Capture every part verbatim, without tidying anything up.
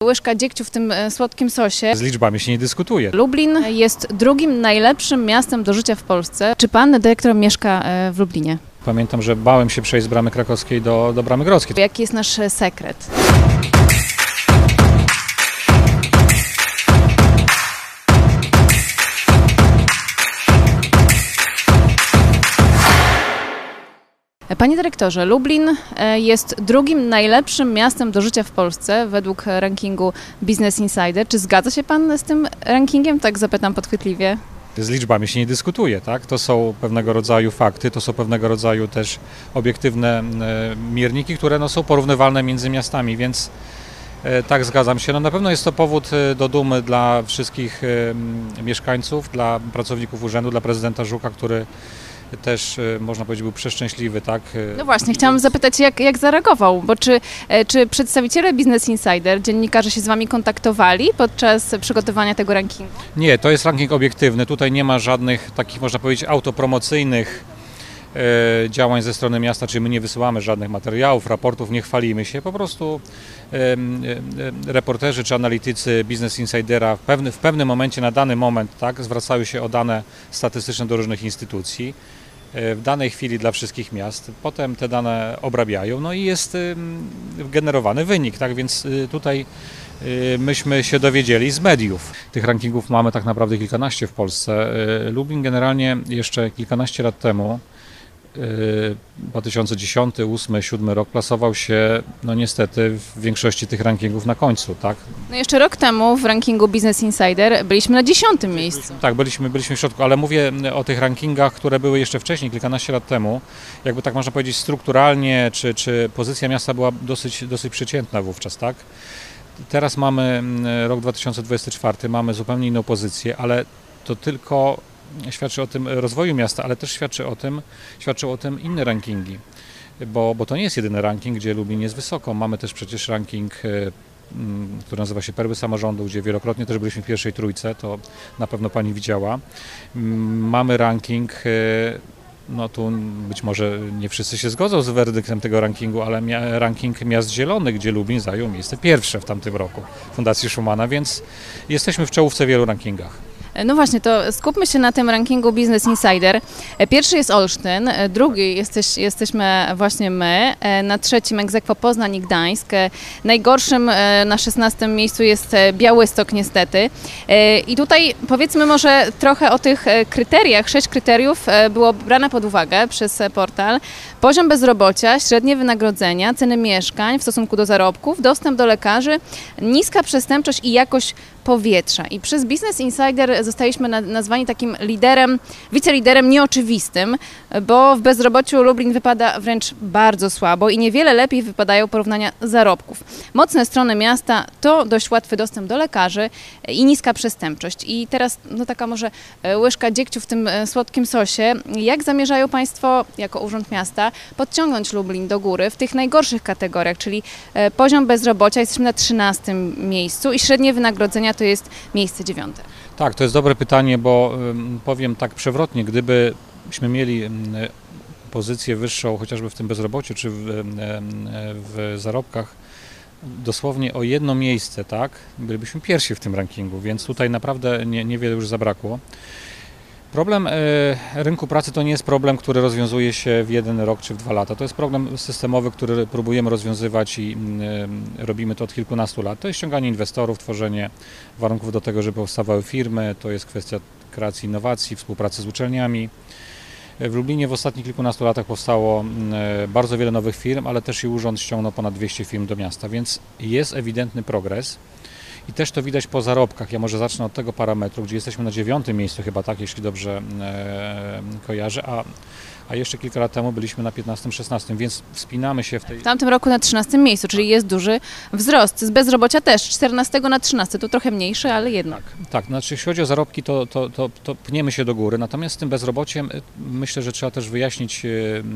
Łyżka dziegciu w tym słodkim sosie. Z liczbami się nie dyskutuje. Lublin jest drugim najlepszym miastem do życia w Polsce. Czy pan dyrektor mieszka w Lublinie? Pamiętam, że bałem się przejść z Bramy Krakowskiej do, do Bramy Grodzkiej. Jaki jest nasz sekret? Panie dyrektorze, Lublin jest drugim najlepszym miastem do życia w Polsce według rankingu Business Insider. Czy zgadza się pan z tym rankingiem? Tak zapytam podchwytliwie. Z liczbami się nie dyskutuje, tak? To są pewnego rodzaju fakty, to są pewnego rodzaju też obiektywne mierniki, które no, są porównywalne między miastami, więc tak, zgadzam się. No, na pewno jest to powód do dumy dla wszystkich mieszkańców, dla pracowników urzędu, dla prezydenta Żuka, który też, można powiedzieć, był przeszczęśliwy, tak? No właśnie, chciałam zapytać, jak, jak zareagował, bo czy, czy przedstawiciele Business Insider, dziennikarze się z wami kontaktowali podczas przygotowania tego rankingu? Nie, to jest ranking obiektywny, tutaj nie ma żadnych takich, można powiedzieć, autopromocyjnych e, działań ze strony miasta, czyli my nie wysyłamy żadnych materiałów, raportów, nie chwalimy się, po prostu e, e, reporterzy czy analitycy Business Insidera w, pewny, w pewnym momencie, na dany moment, tak, zwracają się o dane statystyczne do różnych instytucji, w danej chwili dla wszystkich miast, potem te dane obrabiają, no i jest generowany wynik, tak więc tutaj myśmy się dowiedzieli z mediów. Tych rankingów mamy tak naprawdę kilkanaście w Polsce. Lublin generalnie jeszcze kilkanaście lat temu, dwa tysiące dziesiąty, dwa tysiące ósmy, dwa tysiące siódmy rok, plasował się, no niestety, w większości tych rankingów na końcu, tak? No jeszcze rok temu w rankingu Business Insider byliśmy na dziesiątym miejscu. Tak, byliśmy, byliśmy w środku, ale mówię o tych rankingach, które były jeszcze wcześniej, kilkanaście lat temu. Jakby tak można powiedzieć strukturalnie, czy, czy pozycja miasta była dosyć, dosyć przeciętna wówczas, tak? Teraz mamy rok dwa tysiące dwudziesty czwarty, mamy zupełnie inną pozycję, ale to tylko świadczy o tym rozwoju miasta, ale też świadczy o tym, świadczą o tym inne rankingi, bo, bo to nie jest jedyny ranking, gdzie Lublin jest wysoko. Mamy też przecież ranking, który nazywa się Perły Samorządu, gdzie wielokrotnie też byliśmy w pierwszej trójce, to na pewno pani widziała. Mamy ranking, no tu być może nie wszyscy się zgodzą z werdyktem tego rankingu, ale mia- ranking miast zielonych, gdzie Lublin zajął miejsce pierwsze w tamtym roku Fundacji Schumana, więc jesteśmy w czołówce w wielu rankingach. No właśnie, to skupmy się na tym rankingu Business Insider. Pierwszy jest Olsztyn, drugi jesteś, jesteśmy właśnie my, na trzecim ex aequo Poznań i Gdańsk. Najgorszym na szesnastym miejscu jest Białystok niestety. I tutaj powiedzmy może trochę o tych kryteriach. Sześć kryteriów było brane pod uwagę przez portal. Poziom bezrobocia, średnie wynagrodzenia, ceny mieszkań w stosunku do zarobków, dostęp do lekarzy, niska przestępczość i jakość powietrza. I przez Business Insider zostaliśmy nazwani takim liderem, wiceliderem nieoczywistym, bo w bezrobociu Lublin wypada wręcz bardzo słabo i niewiele lepiej wypadają porównania zarobków. Mocne strony miasta to dość łatwy dostęp do lekarzy i niska przestępczość. I teraz no taka może łyżka dziegciu w tym słodkim sosie. Jak zamierzają Państwo jako Urząd Miasta podciągnąć Lublin do góry w tych najgorszych kategoriach, czyli poziom bezrobocia, jesteśmy na trzynastym miejscu i średnie wynagrodzenia to jest miejsce dziewiąte. Tak, to jest dobre pytanie, bo um, powiem tak przewrotnie, gdybyśmy mieli um, pozycję wyższą chociażby w tym bezrobociu czy w, um, w zarobkach dosłownie o jedno miejsce, tak, bylibyśmy pierwsi w tym rankingu, więc tutaj naprawdę nie, niewiele już zabrakło. Problem rynku pracy to nie jest problem, który rozwiązuje się w jeden rok czy w dwa lata. To jest problem systemowy, który próbujemy rozwiązywać i robimy to od kilkunastu lat. To jest ściąganie inwestorów, tworzenie warunków do tego, żeby powstawały firmy. To jest kwestia kreacji innowacji, współpracy z uczelniami. W Lublinie w ostatnich kilkunastu latach powstało bardzo wiele nowych firm, ale też i urząd ściągnął ponad dwieście firm do miasta, więc jest ewidentny progres. I też to widać po zarobkach. Ja może zacznę od tego parametru, gdzie jesteśmy na dziewiątym miejscu chyba, tak, jeśli dobrze e, kojarzę, a, a jeszcze kilka lat temu byliśmy na piętnastym, szesnastym, więc wspinamy się w tej... W tamtym roku na trzynastym miejscu, czyli jest duży wzrost. Z bezrobocia też, czternastego na trzynastym, to trochę mniejszy, ale jednak. Tak, tak, znaczy jeśli chodzi o zarobki, to, to, to, to pniemy się do góry, natomiast z tym bezrobociem myślę, że trzeba też wyjaśnić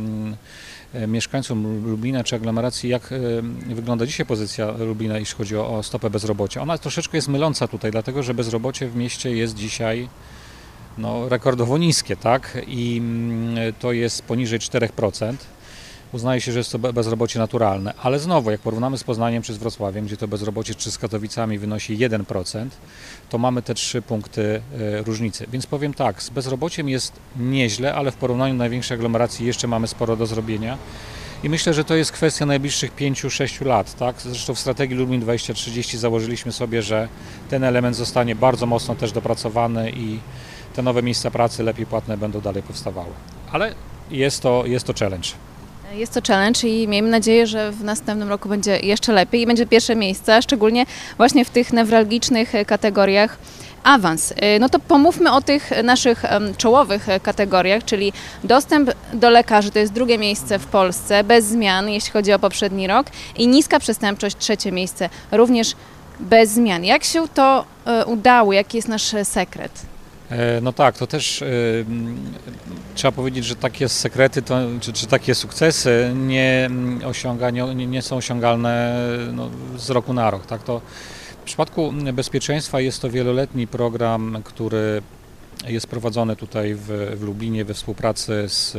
e, mieszkańcom Lublina czy aglomeracji, jak wygląda dzisiaj pozycja Lublina, jeśli chodzi o, o stopę bezrobocia. Ona troszeczkę jest myląca tutaj, dlatego że bezrobocie w mieście jest dzisiaj no, rekordowo niskie, tak? I to jest poniżej czterech procent. uznaje się, że jest to bezrobocie naturalne. Ale znowu, jak porównamy z Poznaniem czy z Wrocławiem, gdzie to bezrobocie czy z Katowicami wynosi jeden procent, to mamy te trzy punkty różnicy. Więc powiem tak, z bezrobociem jest nieźle, ale w porównaniu do największej aglomeracji jeszcze mamy sporo do zrobienia. I myślę, że to jest kwestia najbliższych pięciu sześciu lat. Tak? Zresztą w strategii Lublin dwadzieścia trzydzieści założyliśmy sobie, że ten element zostanie bardzo mocno też dopracowany i te nowe miejsca pracy lepiej płatne będą dalej powstawały. Ale jest to, jest to challenge. Jest to challenge i miejmy nadzieję, że w następnym roku będzie jeszcze lepiej i będzie pierwsze miejsce, szczególnie właśnie w tych newralgicznych kategoriach. Awans. No to pomówmy o tych naszych czołowych kategoriach, czyli dostęp do lekarzy to jest drugie miejsce w Polsce, bez zmian, jeśli chodzi o poprzedni rok, i niska przestępczość trzecie miejsce, również bez zmian. Jak się to udało? Jaki jest nasz sekret? No tak, to też y, trzeba powiedzieć, że takie sekrety, to, czy, czy takie sukcesy nie, osiąga, nie, nie są osiągalne no, z roku na rok. Tak? To w przypadku bezpieczeństwa jest to wieloletni program, który jest prowadzony tutaj w, w Lublinie we współpracy z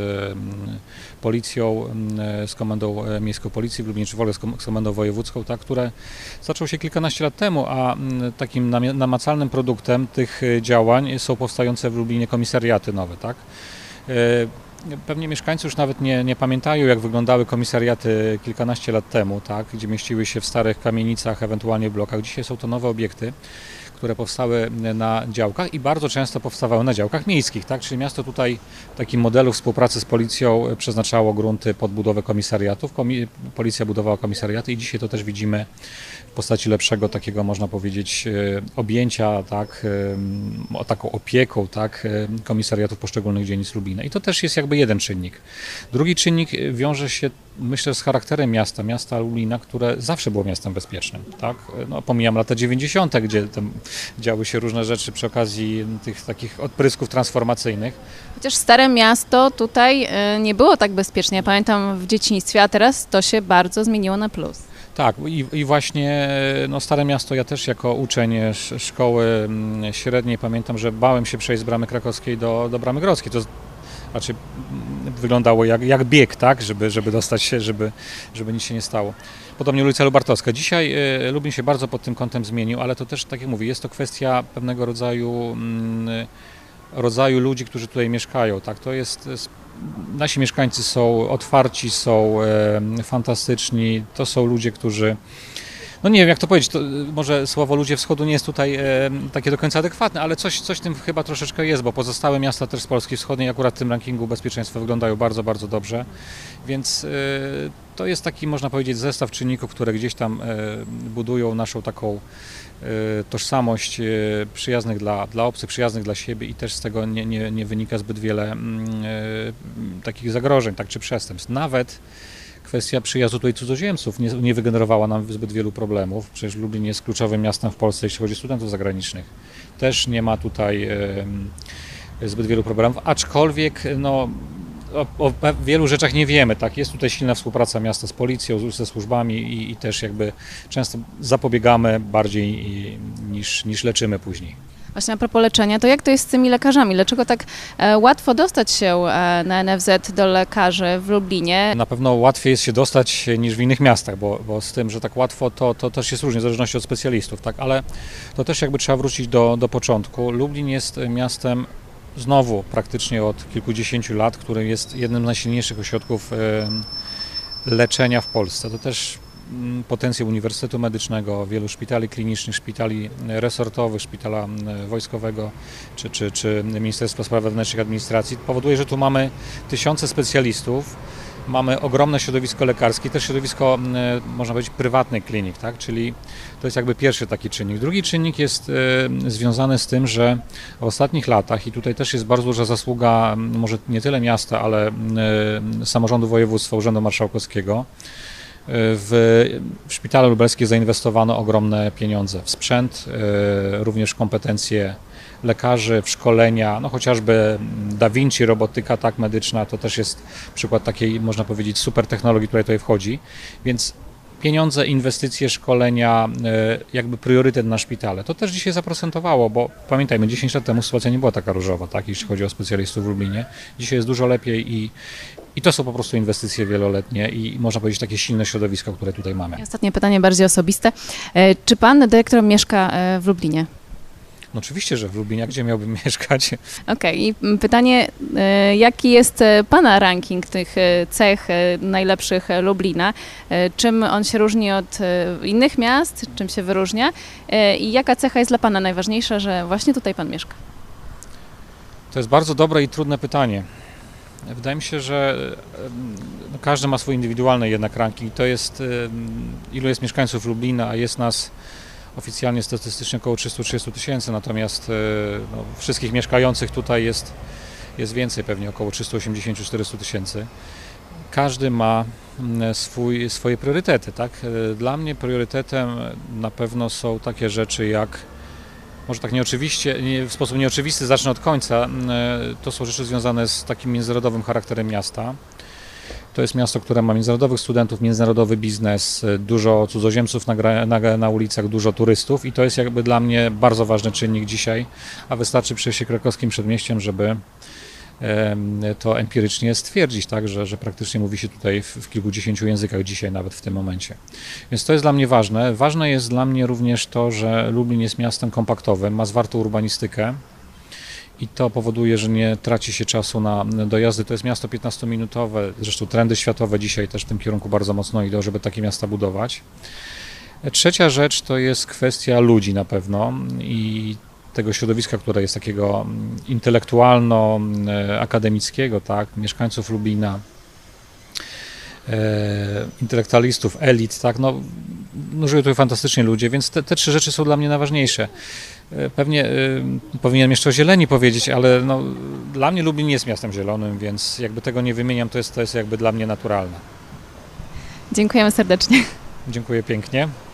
policją, z Komendą Miejską Policji w Lublinie, czy w ogóle z Komendą Wojewódzką, tak, które zaczął się kilkanaście lat temu, a takim namacalnym produktem tych działań są powstające w Lublinie komisariaty nowe. Tak. Pewnie mieszkańcy już nawet nie, nie pamiętają, jak wyglądały komisariaty kilkanaście lat temu, tak, gdzie mieściły się w starych kamienicach, ewentualnie w blokach. Dzisiaj są to nowe obiekty, które powstały na działkach i bardzo często powstawały na działkach miejskich, tak? Czyli miasto tutaj w takim modelu współpracy z policją przeznaczało grunty pod budowę komisariatów. Policja budowała komisariaty i dzisiaj to też widzimy w postaci lepszego takiego, można powiedzieć, objęcia, tak? O taką opieką, tak? Komisariatów poszczególnych dzielnic Lublina. I to też jest jakby jeden czynnik. Drugi czynnik wiąże się, myślę, z charakterem miasta, miasta Lublina, które zawsze było miastem bezpiecznym, tak? No, pomijam lata dziewięćdziesiąte, gdzie tam działy się różne rzeczy przy okazji tych takich odprysków transformacyjnych. Chociaż Stare Miasto tutaj nie było tak bezpiecznie, ja pamiętam w dzieciństwie, a teraz to się bardzo zmieniło na plus. Tak, i, i właśnie no, Stare Miasto, ja też jako uczeń szkoły średniej pamiętam, że bałem się przejść z Bramy Krakowskiej do, do Bramy Grodzkiej. To znaczy wyglądało jak, jak bieg, tak, żeby, żeby dostać się, żeby, żeby nic się nie stało. Podobnie ulica Lubartowska. Dzisiaj y, Lublin się bardzo pod tym kątem zmienił, ale to też, tak jak mówię, jest to kwestia pewnego rodzaju, y, rodzaju ludzi, którzy tutaj mieszkają. Tak? To jest, jest, nasi mieszkańcy są otwarci, są y, fantastyczni, to są ludzie, którzy no nie wiem, jak to powiedzieć, to może słowo ludzie wschodu nie jest tutaj e, takie do końca adekwatne, ale coś, coś w tym chyba troszeczkę jest, bo pozostałe miasta też z Polski Wschodniej akurat w tym rankingu bezpieczeństwa wyglądają bardzo, bardzo dobrze, więc e, to jest taki, można powiedzieć, zestaw czynników, które gdzieś tam e, budują naszą taką e, tożsamość e, przyjaznych dla, dla obcych, przyjaznych dla siebie i też z tego nie, nie, nie wynika zbyt wiele e, takich zagrożeń, tak, czy przestępstw. Nawet kwestia przyjazdu tutaj cudzoziemców nie, nie wygenerowała nam zbyt wielu problemów. Przecież Lublin jest kluczowym miastem w Polsce, jeśli chodzi o studentów zagranicznych. Też nie ma tutaj e, zbyt wielu problemów, aczkolwiek no, o, o wielu rzeczach nie wiemy. Tak? Jest tutaj silna współpraca miasta z policją, ze służbami i, i też jakby często zapobiegamy bardziej i, niż, niż leczymy później. Właśnie a propos leczenia, to jak to jest z tymi lekarzami? Dlaczego tak e, łatwo dostać się e, na N F Z do lekarzy w Lublinie? Na pewno łatwiej jest się dostać niż w innych miastach, bo, bo z tym, że tak łatwo, to, to też jest różnie, w zależności od specjalistów, tak? Ale to też jakby trzeba wrócić do, do początku. Lublin jest miastem znowu praktycznie od kilkudziesięciu lat, który jest jednym z najsilniejszych ośrodków e, leczenia w Polsce. To też potencjał Uniwersytetu Medycznego, wielu szpitali klinicznych, szpitali resortowych, szpitala wojskowego czy, czy, czy Ministerstwa Spraw Wewnętrznych i Administracji powoduje, że tu mamy tysiące specjalistów, mamy ogromne środowisko lekarskie, też środowisko, można powiedzieć, prywatnych klinik, tak? Czyli to jest jakby pierwszy taki czynnik. Drugi czynnik jest e, związany z tym, że w ostatnich latach, i tutaj też jest bardzo duża zasługa, może nie tyle miasta, ale e, samorządu województwa, Urzędu Marszałkowskiego, W, w szpitalu lubelskim zainwestowano ogromne pieniądze w sprzęt, y, również w kompetencje lekarzy, w szkolenia, no chociażby Da Vinci, robotyka tak medyczna, to też jest przykład takiej, można powiedzieć, super technologii, która tutaj wchodzi, więc pieniądze, inwestycje, szkolenia, jakby priorytet na szpitale. To też dzisiaj zaprocentowało, bo pamiętajmy, dziesięć lat temu sytuacja nie była taka różowa, tak, jeśli chodzi o specjalistów w Lublinie. Dzisiaj jest dużo lepiej i, i to są po prostu inwestycje wieloletnie i można powiedzieć takie silne środowisko, które tutaj mamy. I ostatnie pytanie, bardziej osobiste. Czy pan dyrektor mieszka w Lublinie? No oczywiście, że w Lublinie, gdzie miałbym mieszkać? Okej, okay. I pytanie, jaki jest pana ranking tych cech najlepszych Lublina? Czym on się różni od innych miast? Czym się wyróżnia? I jaka cecha jest dla pana najważniejsza, że właśnie tutaj pan mieszka? To jest bardzo dobre i trudne pytanie. Wydaje mi się, że no, każdy ma swój indywidualny jednak ranking. To jest, ilu jest mieszkańców Lublina, a jest nas oficjalnie statystycznie około trzysta trzydzieści tysięcy, natomiast no, wszystkich mieszkających tutaj jest, jest więcej, pewnie około trzysta osiemdziesiąt do czterystu tysięcy. Każdy ma swój, swoje priorytety, tak? Dla mnie priorytetem na pewno są takie rzeczy jak, może tak nieoczywiście, nie, w sposób nieoczywisty zacznę od końca, to są rzeczy związane z takim międzynarodowym charakterem miasta. To jest miasto, które ma międzynarodowych studentów, międzynarodowy biznes, dużo cudzoziemców na, na, na ulicach, dużo turystów i to jest jakby dla mnie bardzo ważny czynnik dzisiaj, a wystarczy przejść się krakowskim przedmieściem, żeby e, to empirycznie stwierdzić, tak, że, że praktycznie mówi się tutaj w, w kilkudziesięciu językach dzisiaj nawet w tym momencie. Więc to jest dla mnie ważne. Ważne jest dla mnie również to, że Lublin jest miastem kompaktowym, ma zwartą urbanistykę. I to powoduje, że nie traci się czasu na dojazdy. To jest miasto piętnastominutowe, zresztą trendy światowe dzisiaj też w tym kierunku bardzo mocno idą, żeby takie miasta budować. Trzecia rzecz to jest kwestia ludzi na pewno i tego środowiska, które jest takiego intelektualno-akademickiego, tak, mieszkańców Lublina, e, intelektualistów, elit, tak, no, no żyją tutaj fantastycznie ludzie, więc te, te trzy rzeczy są dla mnie najważniejsze. Pewnie y, powinienem jeszcze o zieleni powiedzieć, ale no, dla mnie Lublin nie jest miastem zielonym, więc jakby tego nie wymieniam, to jest, to jest jakby dla mnie naturalne. Dziękujemy serdecznie. Dziękuję pięknie.